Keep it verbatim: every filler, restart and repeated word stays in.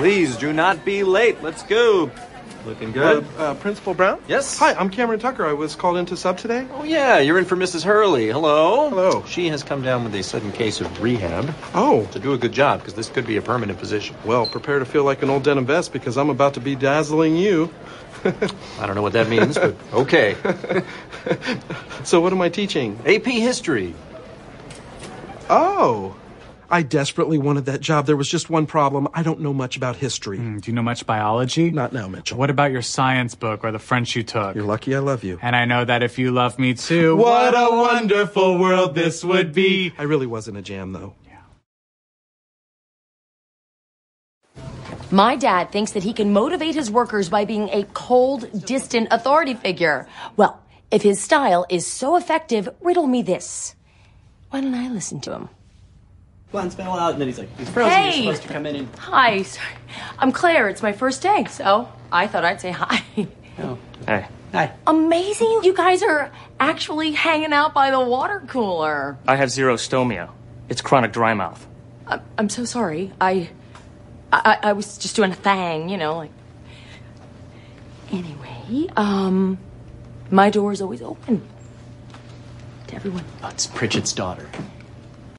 Please do not be late. Let's go. Looking good. Uh, uh, Principal Brown? Yes? Hi, I'm Cameron Tucker. I was called in to sub today. Oh, yeah, you're in for Missus Hurley. Hello. Hello. She has come down with a sudden case of rehab. Oh. To do a good job, because this could be a permanent position. Well, prepare to feel like an old denim vest, because I'm about to be dazzling you. I don't know what that means, but okay. So what am I teaching? A P History. Oh. I desperately wanted that job. There was just one problem. I don't know much about history. Mm, do you know much biology? Not now, Mitchell. What about your science book or the French you took? You're lucky I love you. And I know that if you love me too, what a wonderful world this would be. I really was in a jam, though. My dad thinks that he can motivate his workers by being a cold, distant authority figure. Well, if his style is so effective, riddle me this. Why don't I listen to him? Glenn's fell out, and then he's like, he's frozen. Hey. He's supposed to come in and... Hi, sorry. I'm Claire. It's my first day, so I thought I'd say hi. Oh, hey. Hi. Amazing. You guys are actually hanging out by the water cooler. I have xerostomia. It's chronic dry mouth. I'm, I'm so sorry. I, I I was just doing a thing, you know, like... Anyway, um, my door is always open to everyone. That's Pritchett's daughter.